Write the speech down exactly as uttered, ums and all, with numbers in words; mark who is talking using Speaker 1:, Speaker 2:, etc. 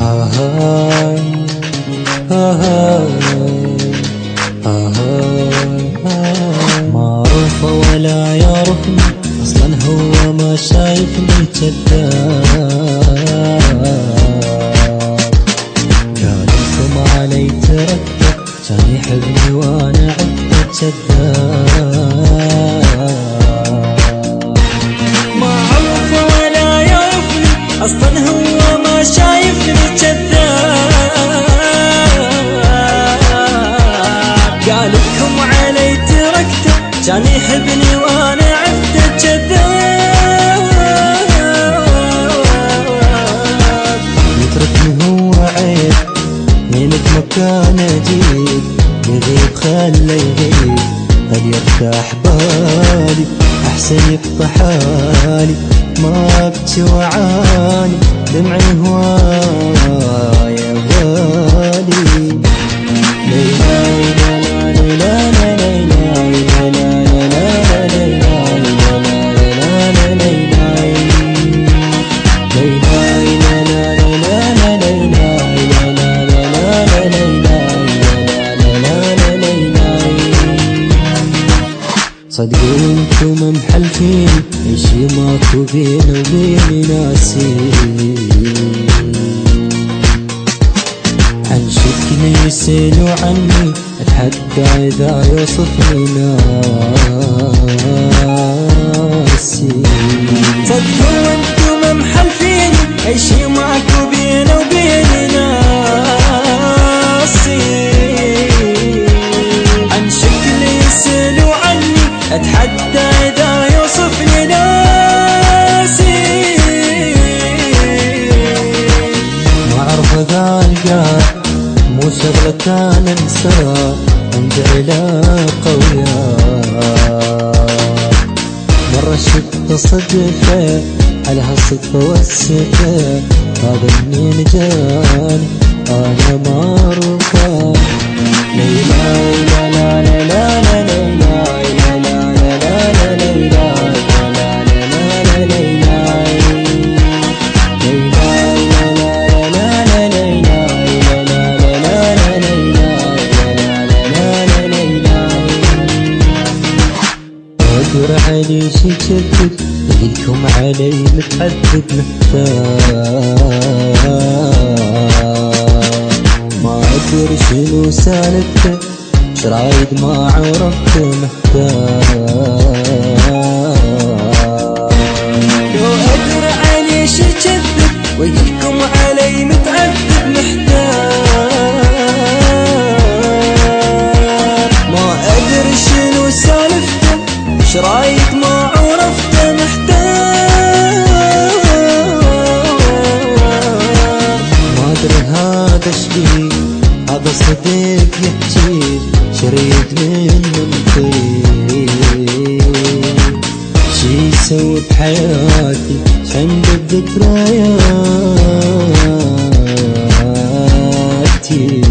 Speaker 1: معروفة ولا يعرفني أصلا، هو ما شايفني كذاب. قال لكم علي تركت، كان يحبني وانا عدت كذاب.
Speaker 2: معروفة ولا يعرفني أصلا، هو ما شايفني كذاب. قال لكم علي تركته، كان يحبني وانا عدت كذاب.
Speaker 1: يتركني هو عيب، منك مكان اجيب، يغيب خلى يغيب، خل يرتاح بالي، احسن يقطع حالي، ما ابكي وعاني، دمعي هوايا غالي. ليلى ليلى صدقوا انتم محلفين، اشي ماكو بينا وبين ناسي. عن شكلي يسألوا عني، اتحدى اذا يوصفني ناسي.
Speaker 2: صدقوا انتم محلفين، اشي ماكو بينا وبين ناسي. عن شكلي يسألوا عني، اتحدى اذا يوصفني ناسي.
Speaker 1: ما اعرف قال قال، مو شغلة كان انساه، عندي علاقة وياه. مرة شفت صدفة، على هالصدفة والسفة، هذا منين جاني انا معروفة. ليلى لا لا لا لا لا علي شي جدد، لكم علي متعذب محتاج. ما ادري شنو سالفته، شرايد ما عرفته محتاج.
Speaker 2: لو ادري علي شي جدد، ويلكم علي متعذب محتاج. ما ادري شنو سالفته، شرايط ما عرفته محتاج.
Speaker 1: ما ادري هذا شبيه، هذا صديق يحكي، شريد منه مطير. شي يسوي بحياتي، عنده ذكرياتي.